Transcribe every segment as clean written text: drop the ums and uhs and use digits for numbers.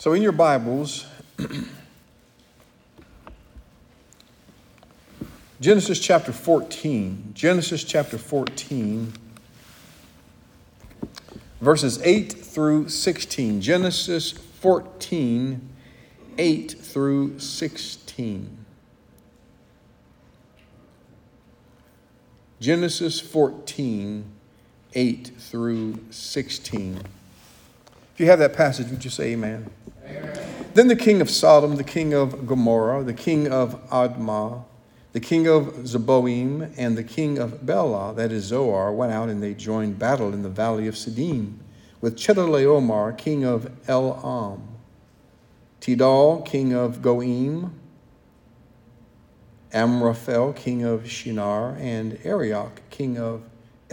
So in your Bibles, Genesis chapter 14, verses 8 through 16. Genesis 14, 8 through 16. Genesis 14, 8 through 16. If you have that passage, would you say amen? Amen. Then the king of Sodom, the king of Gomorrah, the king of Admah, the king of Zeboim, and the king of Bela, that is Zoar, went out and they joined battle in the valley of Siddim with Chedorlaomer, king of Elam, Tidal, king of Goim, Amraphel, king of Shinar, and Arioch, king of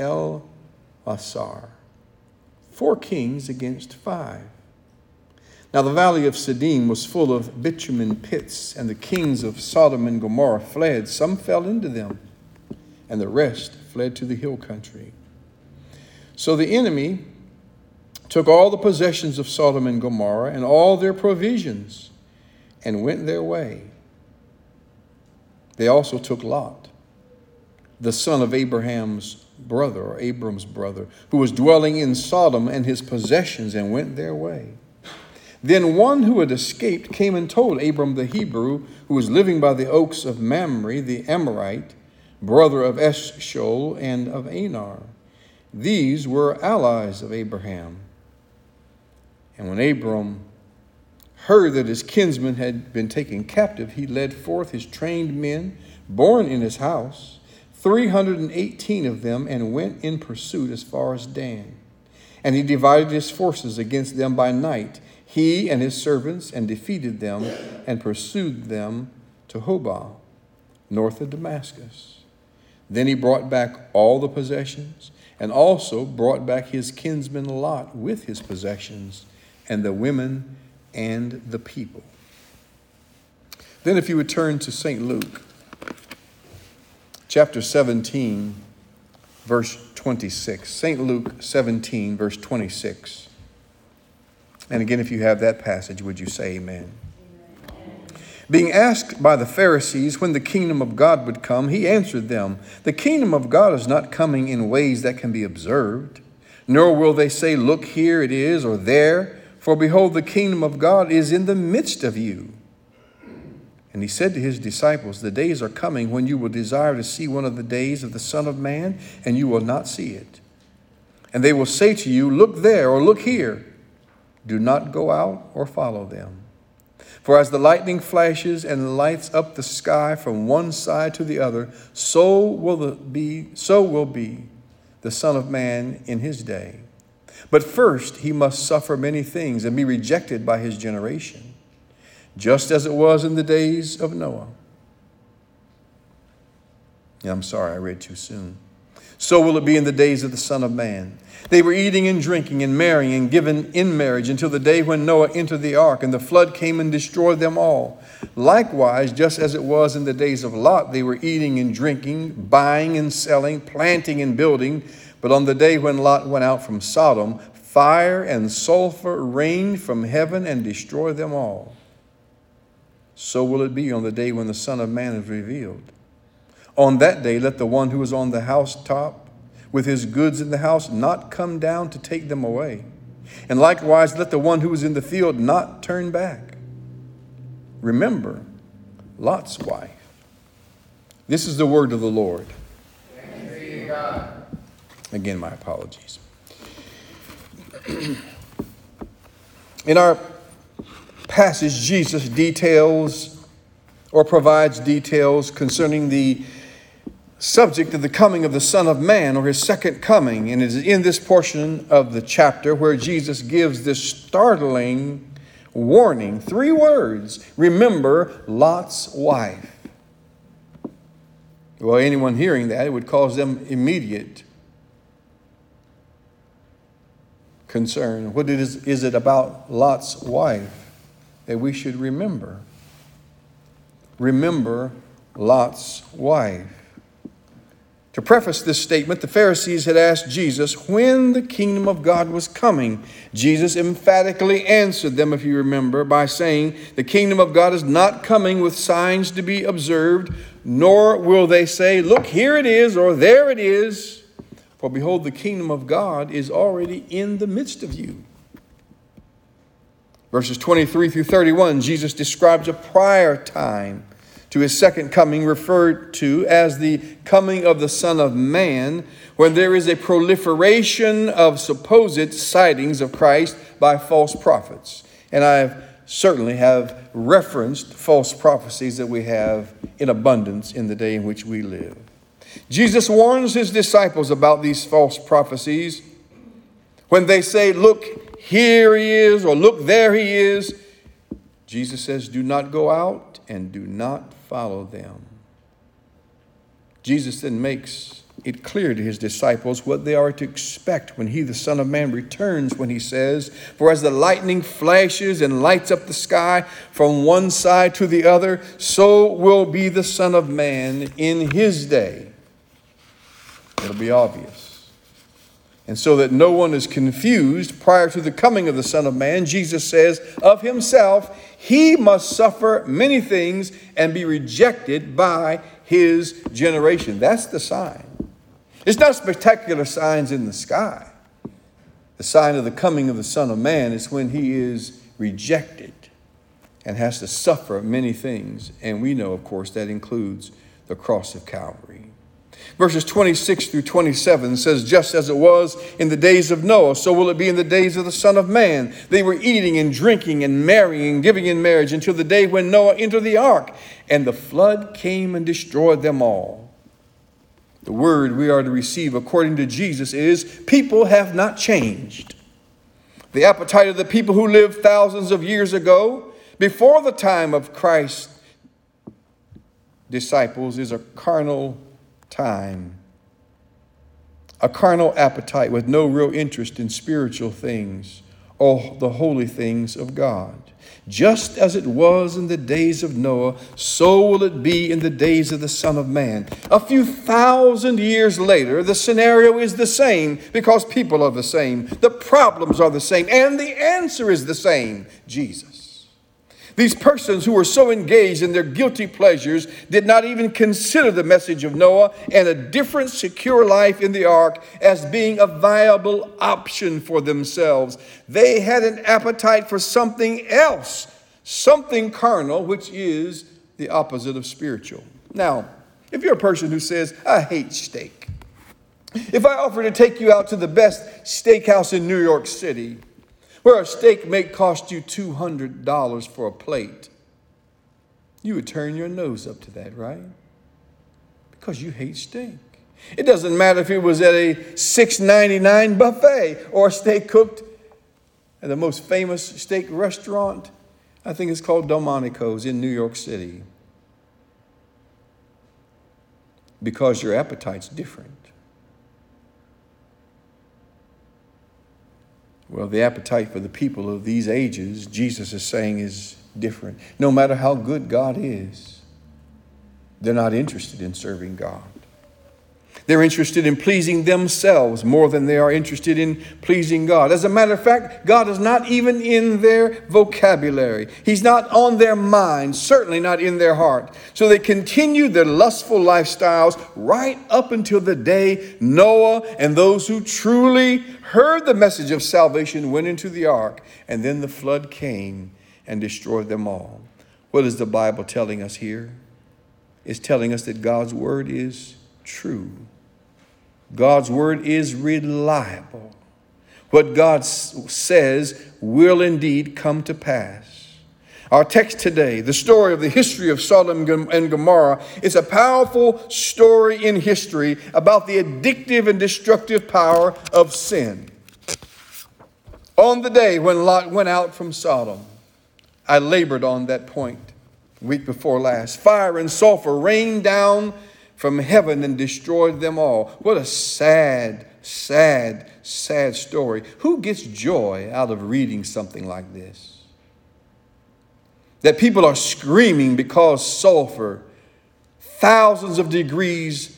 El-Asar. 4 kings against 5. Now the valley of Siddim was full of bitumen pits, and the kings of Sodom and Gomorrah fled. Some fell into them, and the rest fled to the hill country. So the enemy took all the possessions of Sodom and Gomorrah and all their provisions and went their way. They also took Lot, the son of Abraham's brother, or Abram's brother, who was dwelling in Sodom, and his possessions, and went their way. Then one who had escaped came and told Abram the Hebrew, who was living by the oaks of Mamre, the Amorite, brother of Eshcol and of Anar. These were allies of Abraham. And when Abram heard that his kinsman had been taken captive, he led forth his trained men, born in his house, 318 of them, and went in pursuit as far as Dan. And he divided his forces against them by night, he and his servants, and defeated them and pursued them to Hobah, north of Damascus. Then he brought back all the possessions, and also brought back his kinsman Lot with his possessions, and the women and the people. Then if you would turn to St. Luke, chapter 17, verse 26. St. Luke 17, verse 26. And again, if you have that passage, would you say amen? Amen. Being asked by the Pharisees when the kingdom of God would come, he answered them, "The kingdom of God is not coming in ways that can be observed, nor will they say, 'Look, here it is,' or 'there,' for behold, the kingdom of God is in the midst of you." And he said to his disciples, "The days are coming when you will desire to see one of the days of the Son of Man, and you will not see it. And they will say to you, 'Look there,' or 'Look here.' Do not go out or follow them. For as the lightning flashes and lights up the sky from one side to the other, so will be the Son of Man in his day. But first he must suffer many things and be rejected by his generation, just as it was in the days of Noah." I'm sorry, I read too soon. "So will it be in the days of the Son of Man. They were eating and drinking and marrying and given in marriage until the day when Noah entered the ark, and the flood came and destroyed them all. Likewise, just as it was in the days of Lot, they were eating and drinking, buying and selling, planting and building. But on the day when Lot went out from Sodom, fire and sulfur rained from heaven and destroyed them all. So will it be on the day when the Son of Man is revealed. On that day, let the one who is on the housetop with his goods in the house not come down to take them away. And likewise, let the one who is in the field not turn back. Remember Lot's wife." This is the word of the Lord. Thanks be to God. Again, my apologies. In our passage, Jesus details or provides details concerning the subject of the coming of the Son of Man, or his second coming. And it is in this portion of the chapter where Jesus gives this startling warning. 3 words: remember Lot's wife. Well, anyone hearing that, it would cause them immediate concern. What is it about Lot's wife that we should remember? Remember Lot's wife. To preface this statement, the Pharisees had asked Jesus when the kingdom of God was coming. Jesus emphatically answered them, if you remember, by saying, the kingdom of God is not coming with signs to be observed, nor will they say, look, here it is, or there it is. For behold, the kingdom of God is already in the midst of you. Verses 23 through 31, Jesus describes a prior time to his second coming, referred to as the coming of the Son of Man, when there is a proliferation of supposed sightings of Christ by false prophets. And I certainly have referenced false prophecies that we have in abundance in the day in which we live. Jesus warns his disciples about these false prophecies. When they say, look, here he is, or look, there he is, Jesus says, do not go out and do not follow them. Jesus then makes it clear to his disciples what they are to expect when he, the Son of Man, returns, when he says, for as the lightning flashes and lights up the sky from one side to the other, so will be the Son of Man in his day. It'll be obvious. And so that no one is confused, prior to the coming of the Son of Man, Jesus says of himself, he must suffer many things and be rejected by his generation. That's the sign. It's not spectacular signs in the sky. The sign of the coming of the Son of Man is when he is rejected and has to suffer many things. And we know, of course, that includes the cross of Calvary. Verses 26 through 27 says, just as it was in the days of Noah, so will it be in the days of the Son of Man. They were eating and drinking and marrying and giving in marriage until the day when Noah entered the ark, and the flood came and destroyed them all. The word we are to receive according to Jesus is, people have not changed. The appetite of the people who lived thousands of years ago, before the time of Christ's disciples, is a carnal time, a carnal appetite with no real interest in spiritual things or the holy things of God. Just as it was in the days of Noah, so will it be in the days of the Son of Man. A few thousand years later, the scenario is the same because people are the same. The problems are the same, and the answer is the same: Jesus. These persons who were so engaged in their guilty pleasures did not even consider the message of Noah and a different, secure life in the ark as being a viable option for themselves. They had an appetite for something else, something carnal, which is the opposite of spiritual. Now, if you're a person who says, I hate steak, if I offer to take you out to the best steakhouse in New York City, where a steak may cost you $200 for a plate, you would turn your nose up to that, right? Because you hate steak. It doesn't matter if it was at a $6.99 buffet or a steak cooked at the most famous steak restaurant. I think it's called Delmonico's in New York City. Because your appetite's different. Well, the appetite for the people of these ages, Jesus is saying, is different. No matter how good God is, they're not interested in serving God. They're interested in pleasing themselves more than they are interested in pleasing God. As a matter of fact, God is not even in their vocabulary. He's not on their mind, certainly not in their heart. So they continued their lustful lifestyles right up until the day Noah and those who truly heard the message of salvation went into the ark, and then the flood came and destroyed them all. What is the Bible telling us here? It's telling us that God's word is true. God's word is reliable. What God says will indeed come to pass. Our text today, the story of the history of Sodom and Gomorrah, is a powerful story in history about the addictive and destructive power of sin. On the day when Lot went out from Sodom, I labored on that point week before last. Fire and sulfur rained down from heaven and destroyed them all. What a sad, sad, sad story. Who gets joy out of reading something like this? That people are screaming because sulfur, thousands of degrees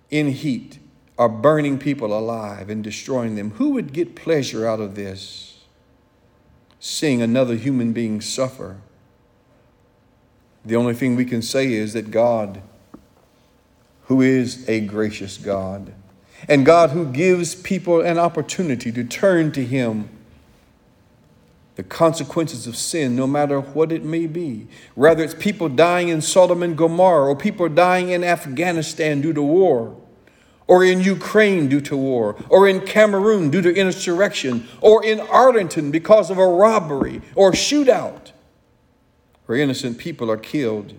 in heat are burning people alive and destroying them. Who would get pleasure out of this? Seeing another human being suffer. The only thing we can say is that God, who is a gracious God, and God who gives people an opportunity to turn to Him, the consequences of sin, no matter what it may be, whether it's people dying in Sodom and Gomorrah, or people dying in Afghanistan due to war, or in Ukraine due to war, or in Cameroon due to insurrection, or in Arlington because of a robbery or shootout, where innocent people are killed.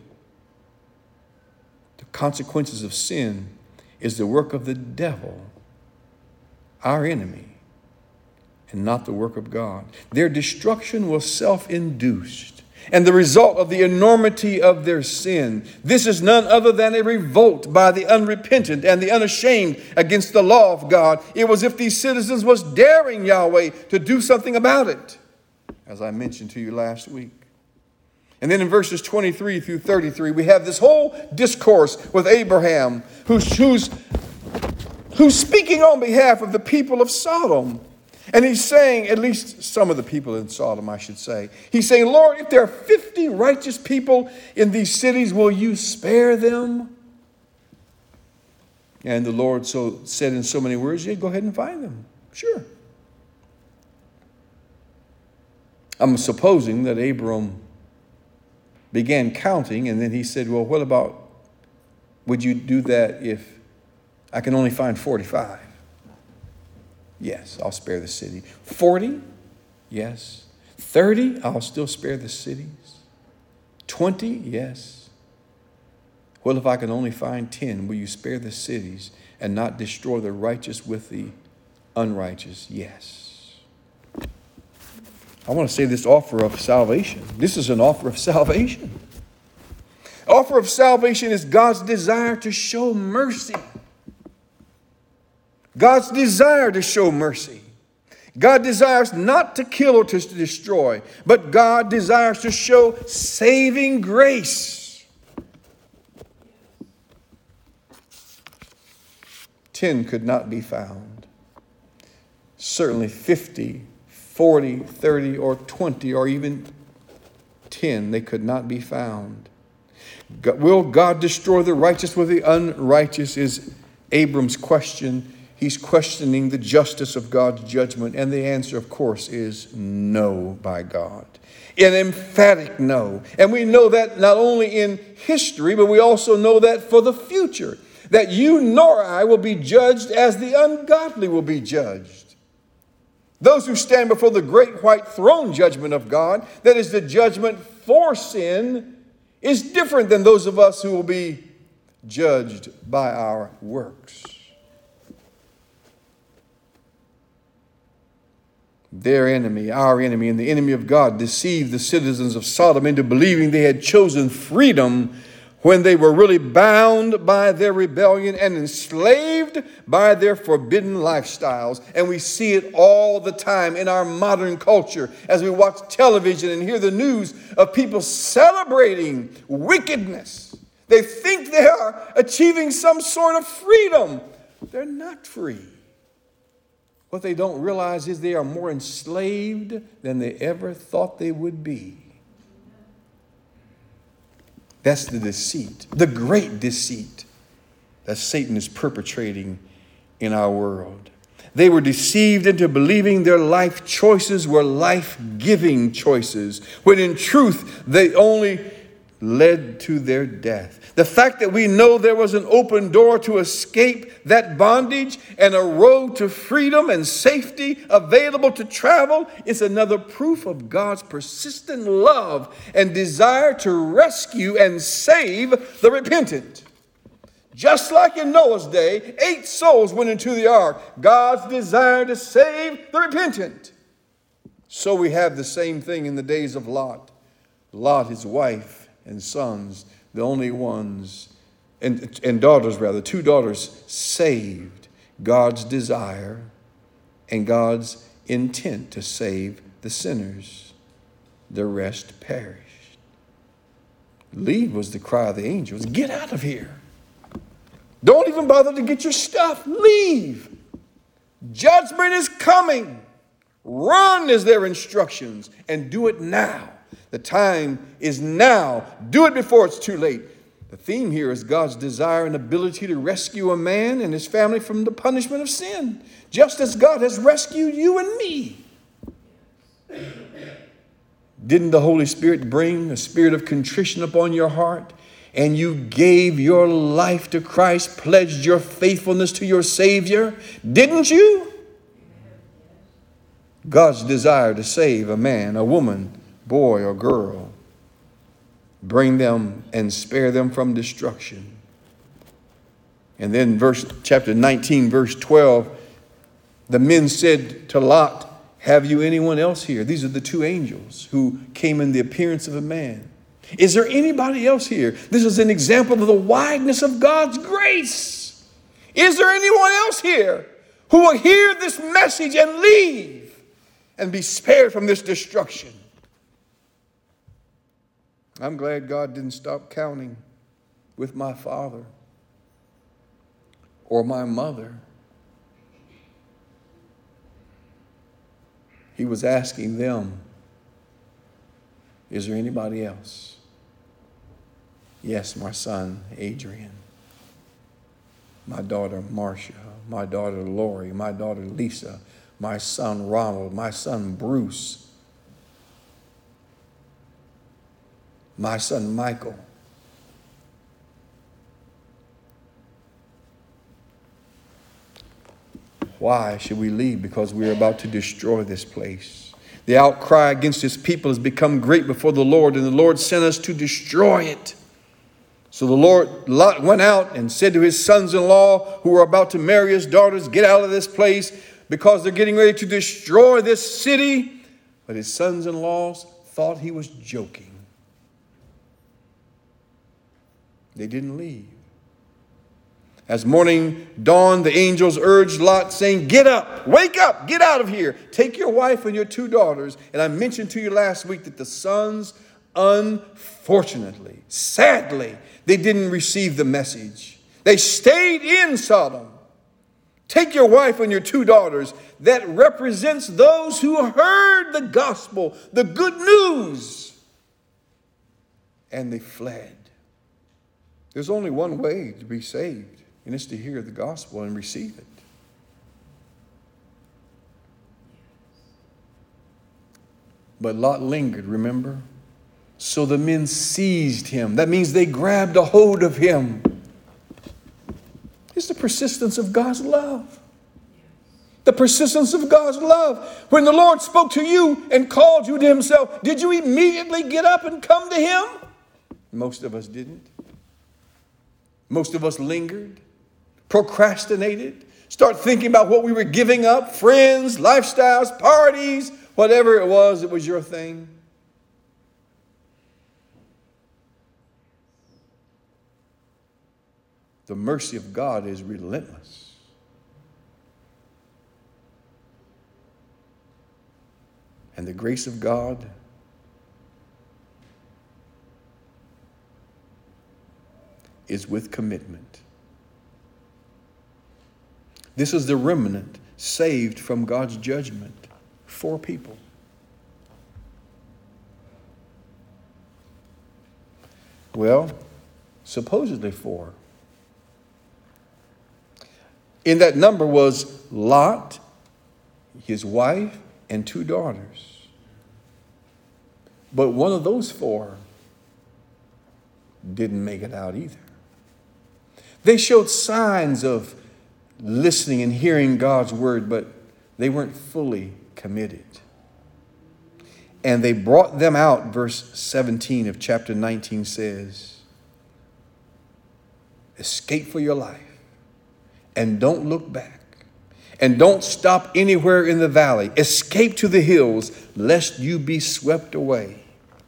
The consequences of sin is the work of the devil, our enemy, and not the work of God. Their destruction was self-induced and the result of the enormity of their sin. This is none other than a revolt by the unrepentant and the unashamed against the law of God. It was as if these citizens was daring Yahweh to do something about it, as I mentioned to you last week. And then in verses 23 through 33, we have this whole discourse with Abraham, who's speaking on behalf of the people of Sodom. And he's saying, at least some of the people in Sodom, I should say, he's saying, Lord, if there are 50 righteous people in these cities, will you spare them? And the Lord said in so many words, yeah, go ahead and find them. Sure. I'm supposing that Abram began counting, and then he said, well, what about, would you do that if I can only find 45? Yes, I'll spare the city. 40? Yes. 30? I'll still spare the cities. 20? Yes. Well, if I can only find 10, will you spare the cities and not destroy the righteous with the unrighteous? Yes. I want to say this offer of salvation. This is an offer of salvation. Offer of salvation is God's desire to show mercy. God's desire to show mercy. God desires not to kill or to destroy, but God desires to show saving grace. 10 could not be found. Certainly 50, 40, 30, or 20, or even 10, they could not be found. Will God destroy the righteous with the unrighteous is Abram's question. He's questioning the justice of God's judgment, and the answer, of course, is no by God. An emphatic no. And we know that not only in history, but we also know that for the future, that you nor I will be judged as the ungodly will be judged. Those who stand before the great white throne judgment of God, that is the judgment for sin, is different than those of us who will be judged by our works. Their enemy, our enemy, and the enemy of God deceived the citizens of Sodom into believing they had chosen freedom when they were really bound by their rebellion and enslaved by their forbidden lifestyles. And we see it all the time in our modern culture as we watch television and hear the news of people celebrating wickedness. They think they are achieving some sort of freedom. They're not free. What they don't realize is they are more enslaved than they ever thought they would be. That's the deceit, the great deceit that Satan is perpetrating in our world. They were deceived into believing their life choices were life-giving choices, when in truth they only led to their death. The fact that we know there was an open door to escape that bondage and a road to freedom and safety available to travel is another proof of God's persistent love and desire to rescue and save the repentant. Just like in Noah's day, 8 souls went into the ark. God's desire to save the repentant. So we have the same thing in the days of Lot. Lot, his wife, and sons, the only ones, and daughters rather, 2 daughters saved. God's desire and God's intent to save the sinners. The rest perished. Leave was the cry of the angels. Get out of here. Don't even bother to get your stuff. Leave. Judgment is coming. Run is their instructions, and do it now. The time is now. Do it before it's too late. The theme here is God's desire and ability to rescue a man and his family from the punishment of sin, just as God has rescued you and me. Didn't the Holy Spirit bring a spirit of contrition upon your heart? And you gave your life to Christ, pledged your faithfulness to your Savior, didn't you? God's desire to save a man, a woman, boy, or girl, bring them and spare them from destruction. And then chapter 19, verse 12, the men said to Lot, have you anyone else here? These are the two angels who came in the appearance of a man. Is there anybody else here? This is an example of the wideness of God's grace. Is there anyone else here who will hear this message and leave and be spared from this destruction? I'm glad God didn't stop counting with my father or my mother. He was asking them, is there anybody else? Yes, my son, Adrian, my daughter, Marcia, my daughter, Lori, my daughter, Lisa, my son, Ronald, my son, Bruce, my son, Michael. Why should we leave? Because we are about to destroy this place. The outcry against his people has become great before the Lord, and the Lord sent us to destroy it. So the Lord Lot went out and said to his sons-in-law who were about to marry his daughters, get out of this place because they're getting ready to destroy this city. But his sons-in-laws thought he was joking. They didn't leave. As morning dawned, the angels urged Lot, saying, get up, wake up, get out of here. Take your wife and your two daughters. And I mentioned to you last week that the sons, unfortunately, sadly, they didn't receive the message. They stayed in Sodom. Take your wife and your two daughters. That represents those who heard the gospel, the good news, and they fled. There's only one way to be saved, and it's to hear the gospel and receive it. But Lot lingered, remember? So the men seized him. That means they grabbed a hold of him. It's the persistence of God's love. The persistence of God's love. When the Lord spoke to you and called you to himself, did you immediately get up and come to him? Most of us didn't. Most of us lingered, procrastinated, start thinking about what we were giving up, friends, lifestyles, parties, whatever it was your thing. The mercy of God is relentless. And the grace of God is with commitment. This is the remnant saved from God's judgment. 4 people. Well, supposedly 4. In that number was Lot, his wife, and 2 daughters. But one of those 4 didn't make it out either. They showed signs of listening and hearing God's word, but they weren't fully committed. And they brought them out, verse 17 of chapter 19 says, escape for your life and don't look back and don't stop anywhere in the valley. Escape to the hills lest you be swept away.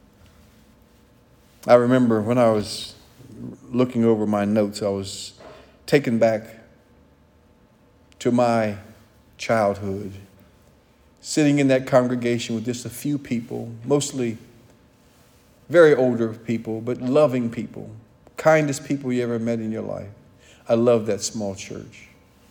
I remember when I was looking over my notes, I was taken back to my childhood, sitting in that congregation with just a few people, mostly very older people, but loving people, kindest people you ever met in your life. I love that small church.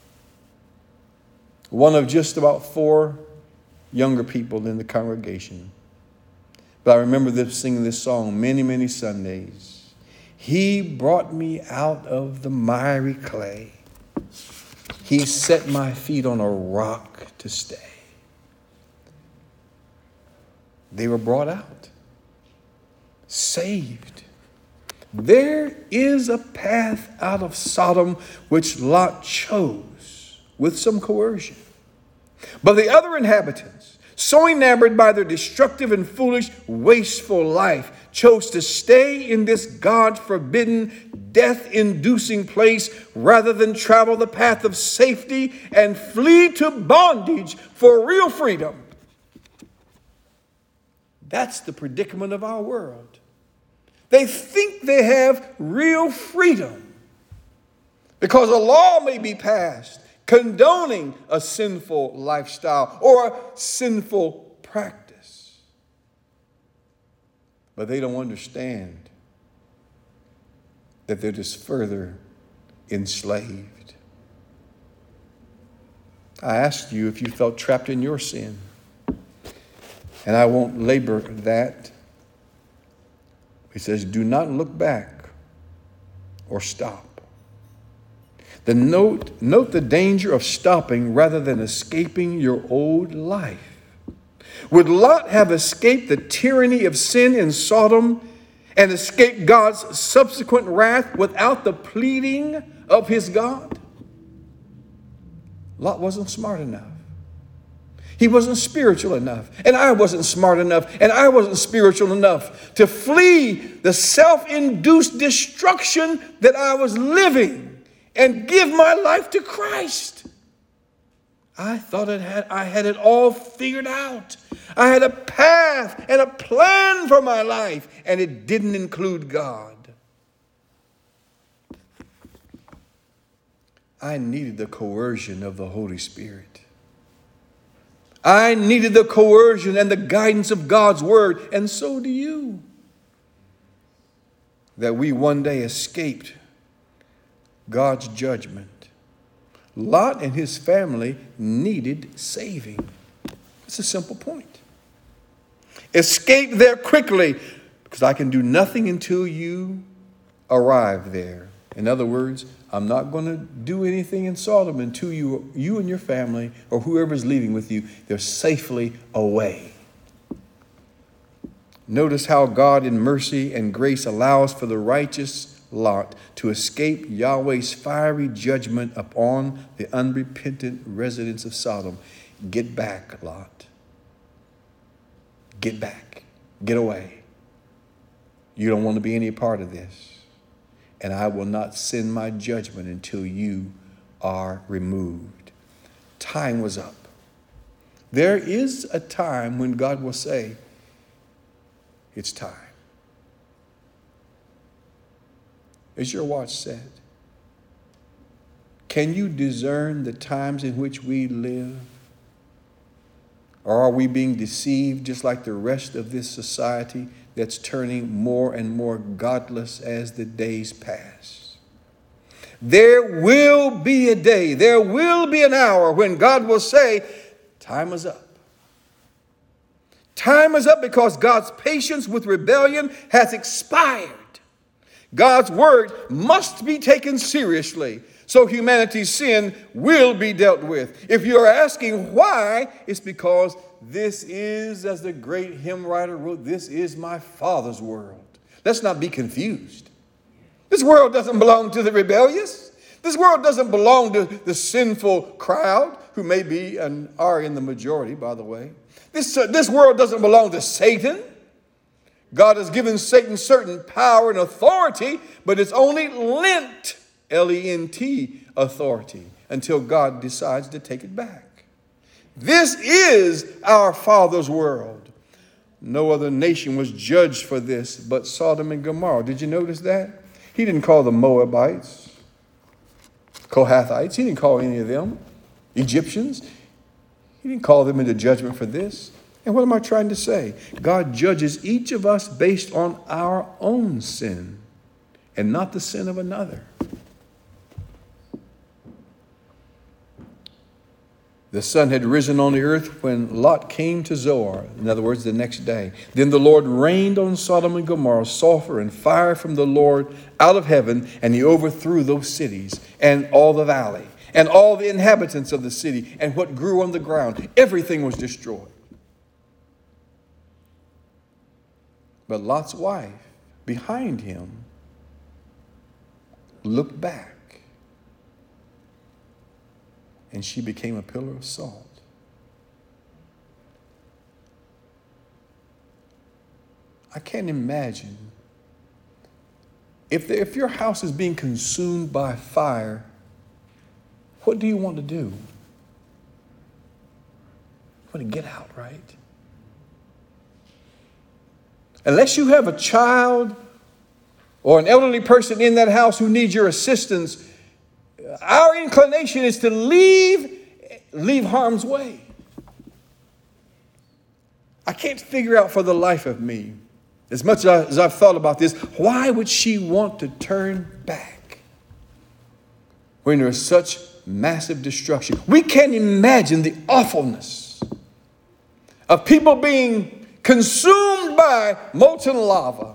One of just about 4 younger people in the congregation. But I remember them singing this song many, many Sundays. He brought me out of the miry clay. He set my feet on a rock to stay. They were brought out, saved. There is a path out of Sodom which Lot chose with some coercion. But the other inhabitants, so enamored by their destructive and foolish, wasteful life, chose to stay in this God-forbidden, death-inducing place rather than travel the path of safety and flee to bondage for real freedom. That's the predicament of our world. They think they have real freedom because a law may be passed condoning a sinful lifestyle or a sinful practice. But they don't understand that they're just further enslaved. I asked you if you felt trapped in your sin, and I won't labor that. He says, do not look back or stop. Note the danger of stopping rather than escaping your old life. Would Lot have escaped the tyranny of sin in Sodom and escaped God's subsequent wrath without the pleading of his God? Lot wasn't smart enough. He wasn't spiritual enough. And I wasn't smart enough. And I wasn't spiritual enough to flee the self-induced destruction that I was living and give my life to Christ. I thought I had it all figured out. I had a path and a plan for my life, and it didn't include God. I needed the coercion of the Holy Spirit. I needed the coercion and the guidance of God's word, and so do you. That we one day escaped God's judgment. Lot and his family needed saving. It's a simple point. Escape there quickly, because I can do nothing until you arrive there. In other words, I'm not going to do anything in Sodom until you and your family or whoever's leaving with you, they're safely away. Notice how God in mercy and grace allows for the righteous Lot to escape Yahweh's fiery judgment upon the unrepentant residents of Sodom. Get back, Lot. Get back. Get away. You don't want to be any part of this. And I will not send my judgment until you are removed. Time was up. There is a time when God will say, it's time. Is your watch set? Can you discern the times in which we live? Or are we being deceived just like the rest of this society that's turning more and more godless as the days pass? There will be a day, there will be an hour when God will say, time is up. Time is up because God's patience with rebellion has expired. God's word must be taken seriously, so humanity's sin will be dealt with. If you're asking why, it's because this is, as the great hymn writer wrote, this is my Father's world. Let's not be confused. This world doesn't belong to the rebellious. This world doesn't belong to the sinful crowd, who may be and are in the majority, by the way. This world doesn't belong to Satan. God has given Satan certain power and authority, but it's only lent, L-E-N-T, authority, until God decides to take it back. This is our Father's world. No other nation was judged for this but Sodom and Gomorrah. Did you notice that? He didn't call the Moabites, Kohathites. He didn't call any of them Egyptians. He didn't call them into judgment for this. And what am I trying to say? God judges each of us based on our own sin and not the sin of another. The sun had risen on the earth when Lot came to Zoar, in other words, the next day. Then the Lord rained on Sodom and Gomorrah sulfur and fire from the Lord out of heaven, and he overthrew those cities and all the valley and all the inhabitants of the city and what grew on the ground. Everything was destroyed. But Lot's wife, behind him, looked back, and she became a pillar of salt. I can't imagine if your house is being consumed by fire, what do you want to do? You want to get out, right? Unless you have a child or an elderly person in that house who needs your assistance, our inclination is to leave harm's way. I can't figure out for the life of me, as much as I've thought about this, why would she want to turn back when there's such massive destruction? We can't imagine the awfulness of people being consumed by molten lava.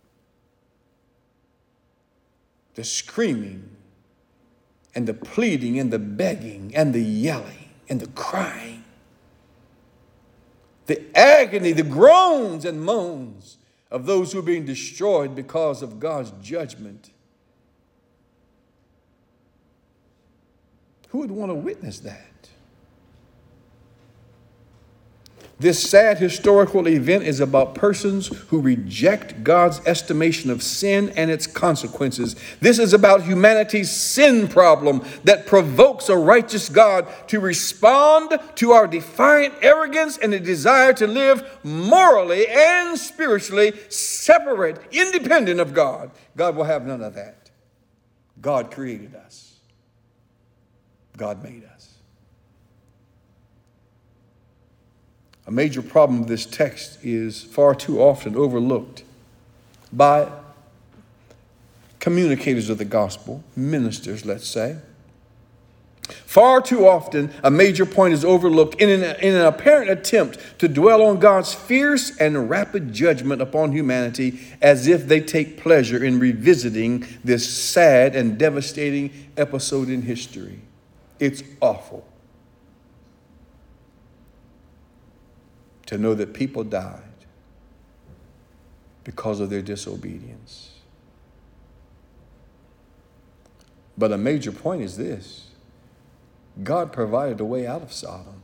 The screaming and the pleading and the begging and the yelling and the crying. The agony, the groans and moans of those who are being destroyed because of God's judgment. Who would want to witness that? This sad historical event is about persons who reject God's estimation of sin and its consequences. This is about humanity's sin problem that provokes a righteous God to respond to our defiant arrogance and a desire to live morally and spiritually separate, independent of God. God will have none of that. God created us. God made us. A major problem of this text is far too often overlooked by communicators of the gospel, ministers, let's say. Far too often, a major point is overlooked in an apparent attempt to dwell on God's fierce and rapid judgment upon humanity, as if they take pleasure in revisiting this sad and devastating episode in history. It's awful to know that people died because of their disobedience. But a major point is this: God provided a way out of Sodom.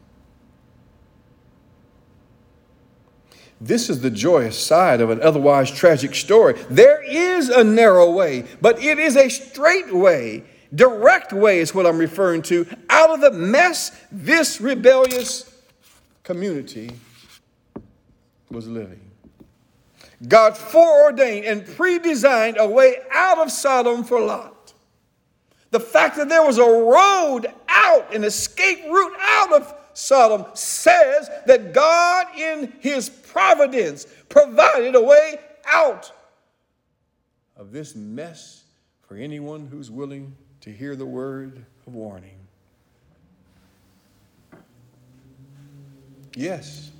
This is the joyous side of an otherwise tragic story. There is a narrow way, but it is a straight way. Direct way is what I'm referring to, out of the mess this rebellious community was living. God foreordained and pre-designed a way out of Sodom for Lot. The fact that there was a road out, an escape route out of Sodom, says that God in his providence provided a way out of this mess for anyone who's willing to hear the word of warning. Yes,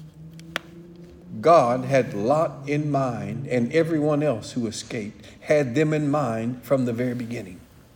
God had Lot in mind, and everyone else who escaped had them in mind from the very beginning.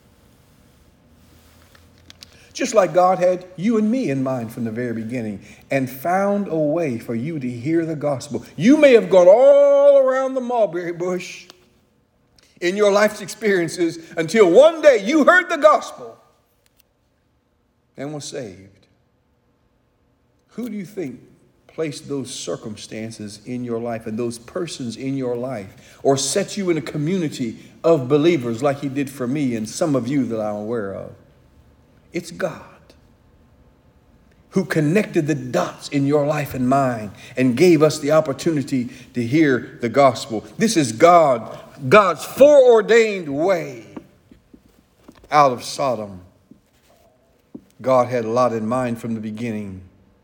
Just like God had you and me in mind from the very beginning and found a way for you to hear the gospel. You may have gone all around the mulberry bush in your life's experiences until one day you heard the gospel and was saved. Who do you think placed those circumstances in your life and those persons in your life, or set you in a community of believers like he did for me and some of you that I'm aware of? It's God who connected the dots in your life and mine and gave us the opportunity to hear the gospel. This is God's foreordained way out of Sodom. God had Lot in mind from the beginning.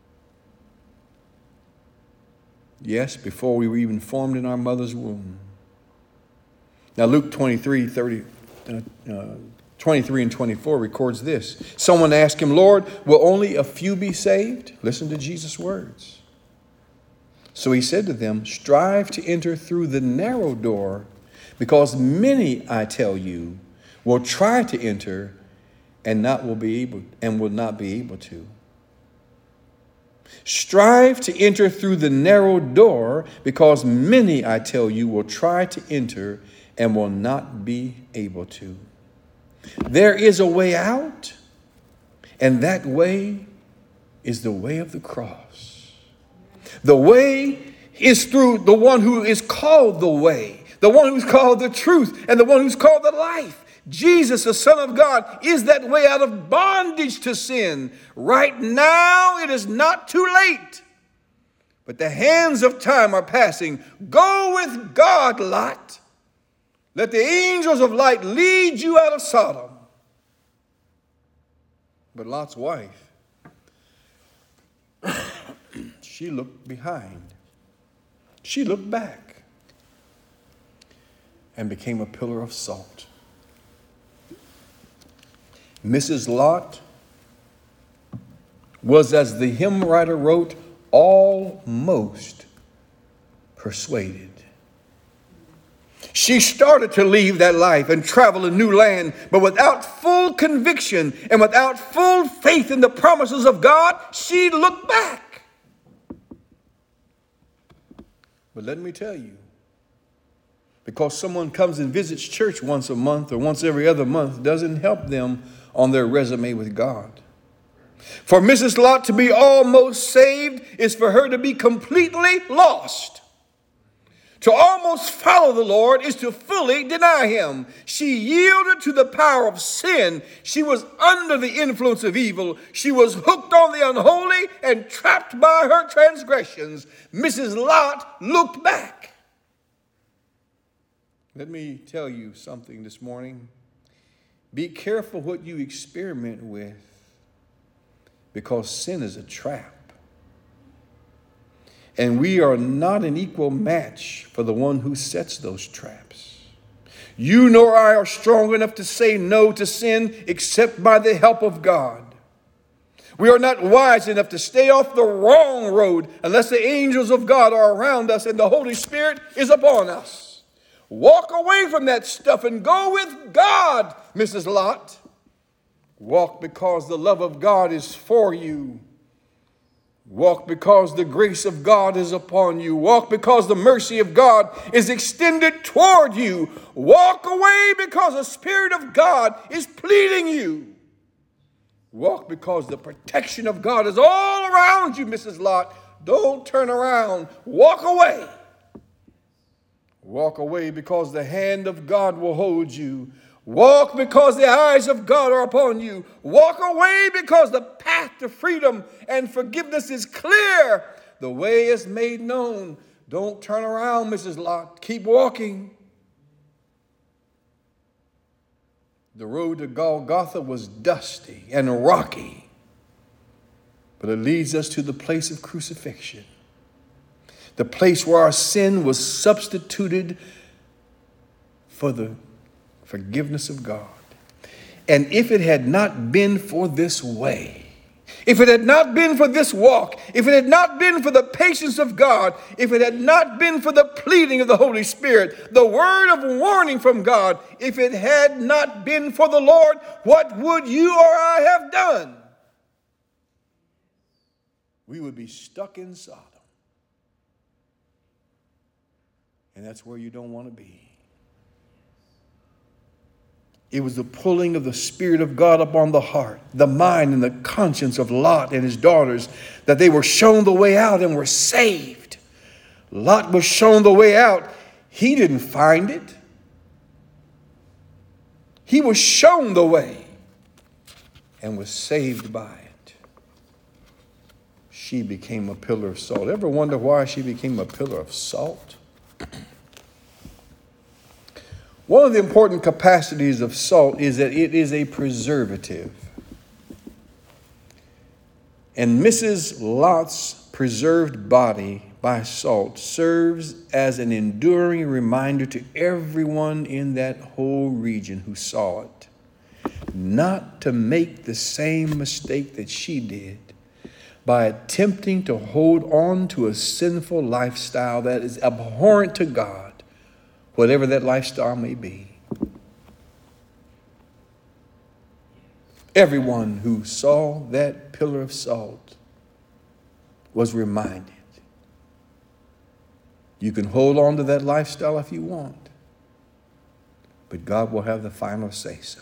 Yes, before we were even formed in our mother's womb. Now, Luke 23:25 23 and 24 records this. Someone asked him, Lord, will only a few be saved? Listen to Jesus' words. So he said to them, strive to enter through the narrow door, because many, I tell you, will try to enter and will not be able to. Strive to enter through the narrow door, because many, I tell you, will try to enter and will not be able to. There is a way out, and that way is the way of the cross. The way is through the one who is called the way, the one who's called the truth, and the one who's called the life. Jesus, the Son of God, is that way out of bondage to sin. Right now, it is not too late, but the hands of time are passing. Go with God, Lot. Let the angels of light lead you out of Sodom. But Lot's wife, she looked behind. She looked back and became a pillar of salt. Mrs. Lot was, as the hymn writer wrote, almost persuaded. She started to leave that life and travel a new land, but without full conviction and without full faith in the promises of God, she looked back. But let me tell you, because someone comes and visits church once a month or once every other month doesn't help them on their resume with God. For Mrs. Lot to be almost saved is for her to be completely lost. To almost follow the Lord is to fully deny him. She yielded to the power of sin. She was under the influence of evil. She was hooked on the unholy and trapped by her transgressions. Mrs. Lot looked back. Let me tell you something this morning. Be careful what you experiment with, because sin is a trap. And we are not an equal match for the one who sets those traps. You nor I are strong enough to say no to sin except by the help of God. We are not wise enough to stay off the wrong road unless the angels of God are around us and the Holy Spirit is upon us. Walk away from that stuff and go with God, Mrs. Lot. Walk because the love of God is for you. Walk because the grace of God is upon you. Walk because the mercy of God is extended toward you. Walk away because the Spirit of God is pleading you. Walk because the protection of God is all around you, Mrs. Lot. Don't turn around. Walk away. Walk away because the hand of God will hold you. Walk because the eyes of God are upon you. Walk away because the path to freedom and forgiveness is clear. The way is made known. Don't turn around, Mrs. Lot. Keep walking. The road to Golgotha was dusty and rocky, but it leads us to the place of crucifixion. The place where our sin was substituted for the forgiveness of God. And if it had not been for this way, if it had not been for this walk, if it had not been for the patience of God, if it had not been for the pleading of the Holy Spirit, the word of warning from God, if it had not been for the Lord, what would you or I have done? We would be stuck in Sodom. And that's where you don't want to be. It was the pulling of the Spirit of God upon the heart, the mind, and the conscience of Lot and his daughters that they were shown the way out and were saved. Lot was shown the way out. He didn't find it. He was shown the way and was saved by it. She became a pillar of salt. Ever wonder why she became a pillar of salt? One of the important capacities of salt is that it is a preservative. And Mrs. Lot's preserved body by salt serves as an enduring reminder to everyone in that whole region who saw it not to make the same mistake that she did by attempting to hold on to a sinful lifestyle that is abhorrent to God, whatever that lifestyle may be. Everyone who saw that pillar of salt was reminded, you can hold on to that lifestyle if you want, but God will have the final say so.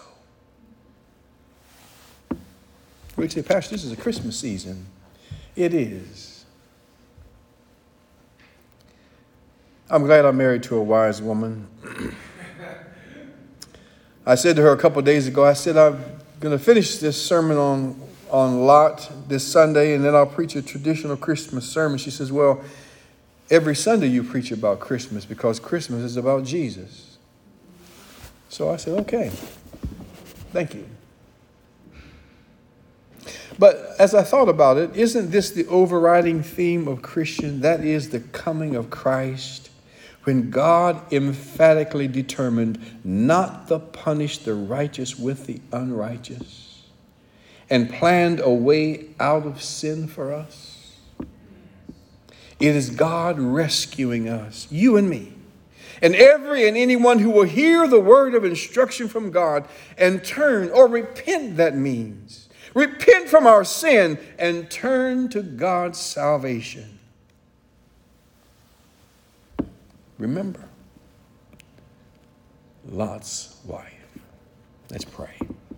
We say, Pastor, this is a Christmas season. It is. I'm glad I'm married to a wise woman. I said to her a couple of days ago, I said, I'm going to finish this sermon on Lot this Sunday, and then I'll preach a traditional Christmas sermon. She says, well, every Sunday you preach about Christmas because Christmas is about Jesus. So I said, okay, thank you. But as I thought about it, isn't this the overriding theme of Christian? That is the coming of Christ, when God emphatically determined not to punish the righteous with the unrighteous and planned a way out of sin for us. It is God rescuing us, you and me, and every and anyone who will hear the word of instruction from God and turn or repent, that means. Repent from our sin and turn to God's salvation. Remember Lot's wife. Let's pray.